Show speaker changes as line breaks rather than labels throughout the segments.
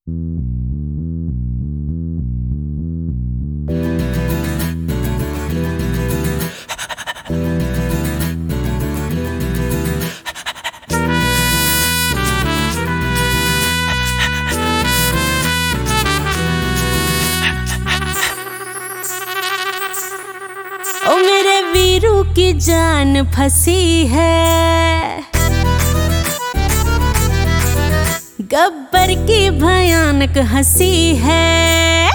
ओ मेरे वीरू की जान फंसी है, गब्बर की भयानक हंसी है।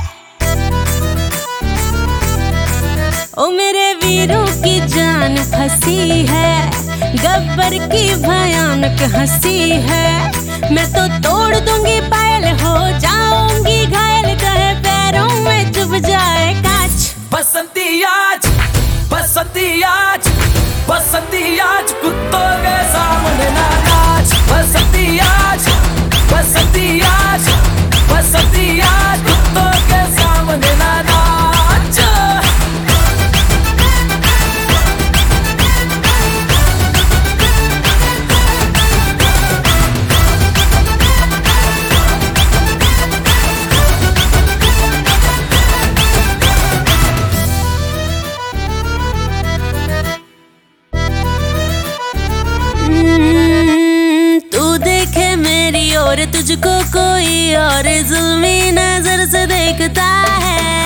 ओ मेरे वीरू की जान फंसी है, गब्बर की भयानक हंसी है। मैं तो तोड़ दूंगी पायल, हो जाऊंगी घायल, कहे पैरों में चुभ जाए कांच।
बसंती आज, बसंती आज, बसंती आज, कुत्तों के सामने ना नाच। बसंती आज, बसंती आज, बसंती आज, कुत्तों के सामने ना नाच।
और तुझको कोई और जुल्मी नजर से देखता है।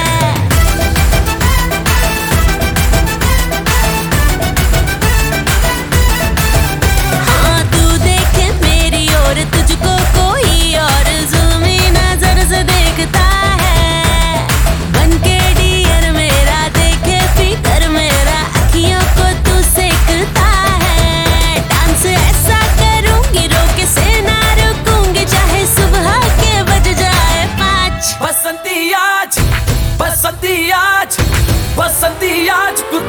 हाँ तू देखे मेरी और तुझको कोई और जुल्मी नजर से देखता है। बनके डियर मेरा देखे फिकर मेरा, अखियों को तू सेकता है। डांस ऐसा करूंगी रोके से ना,
बसंती आज, बसंती आज, बसंती आज।